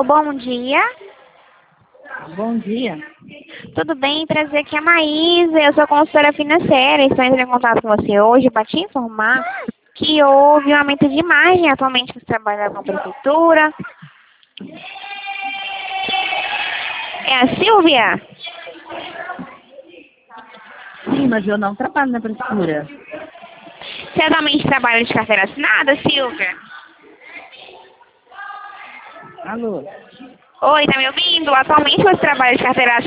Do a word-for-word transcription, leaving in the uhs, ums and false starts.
Alô, bom dia. Bom dia. Tudo bem? Prazer, aqui é a Maísa, eu sou consultora financeira. Estou entrando em contato com você hoje para te informar que houve um aumento de margem atualmente você trabalha com a prefeitura. É a Silvia? Sim, mas eu não trabalho na prefeitura. Você atualmente trabalha de carteira assinada, Silvia? Alô? Oi, tá me ouvindo? Atualmente você trabalha de carteira